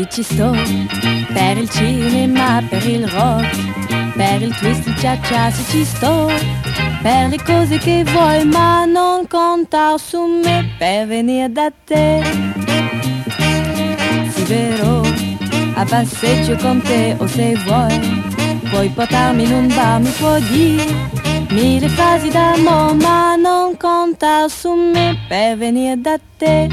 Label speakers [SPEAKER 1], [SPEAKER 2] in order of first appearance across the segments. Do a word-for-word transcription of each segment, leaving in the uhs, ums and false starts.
[SPEAKER 1] ci sto per il cinema, per il rock, per il twist, il cha-cha, se ci sto per le cose che vuoi, ma non contar su me per venire da te. Sì, vero, a passeggio con te, o se vuoi puoi portarmi in un bar, mi puoi dire mille frasi d'amore, ma non contar su me per venire da te.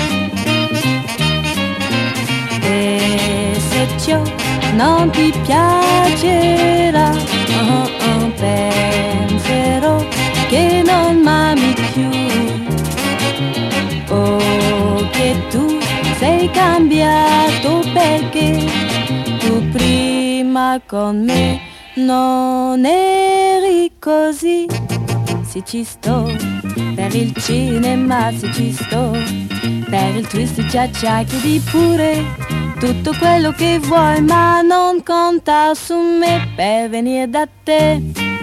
[SPEAKER 1] E se ciò non ti piacerà, oh, oh, penserò che non m'ami più, o che tu sei cambiato perché tu prima con me non eri così. Se ci sto per il cinema, se ci sto per il twist, il cha-cha, chiedi pure tutto quello che vuoi, ma non contar su me per venire da te.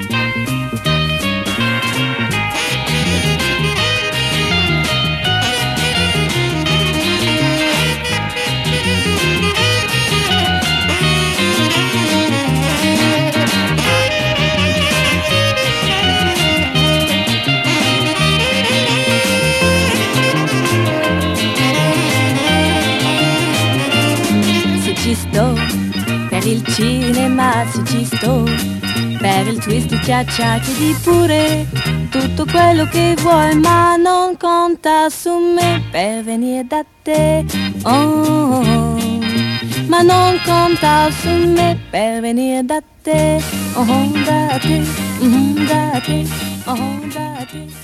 [SPEAKER 1] Ci sto per il cinema, se ci sto per il twist, il cha-cha, chiedi pure tutto quello che vuoi, ma non conta su me per venire da te. Oh, oh, ma non conta su me per venire da te. Oh, da te, mm, da te, oh, da te.